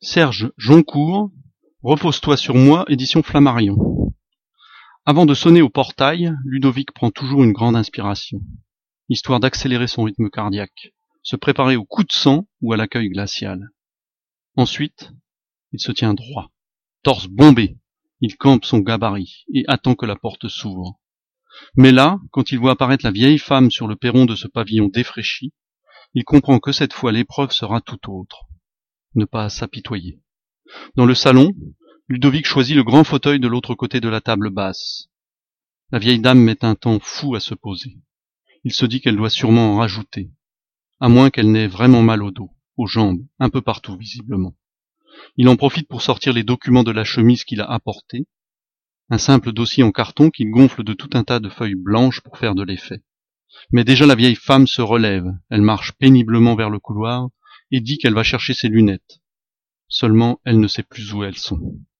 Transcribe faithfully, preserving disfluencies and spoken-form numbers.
Serge Joncourt, Repose-toi sur moi, édition Flammarion. Avant de sonner au portail, Ludovic prend toujours une grande inspiration, histoire d'accélérer son rythme cardiaque, se préparer au coup de sang ou à l'accueil glacial. Ensuite, il se tient droit, torse bombé, il campe son gabarit et attend que la porte s'ouvre. Mais là, quand il voit apparaître la vieille femme sur le perron de ce pavillon défraîchi, il comprend que cette fois l'épreuve sera tout autre. Ne pas s'apitoyer. Dans le salon, Ludovic choisit le grand fauteuil de l'autre côté de la table basse. La vieille dame met un temps fou à se poser. Il se dit qu'elle doit sûrement en rajouter, à moins qu'elle n'ait vraiment mal au dos, aux jambes, un peu partout visiblement. Il en profite pour sortir les documents de la chemise qu'il a apportés, un simple dossier en carton qu'il gonfle de tout un tas de feuilles blanches pour faire de l'effet. Mais déjà la vieille femme se relève, elle marche péniblement vers le couloir et dit qu'elle va chercher ses lunettes. Seulement elle ne sait plus où elles sont.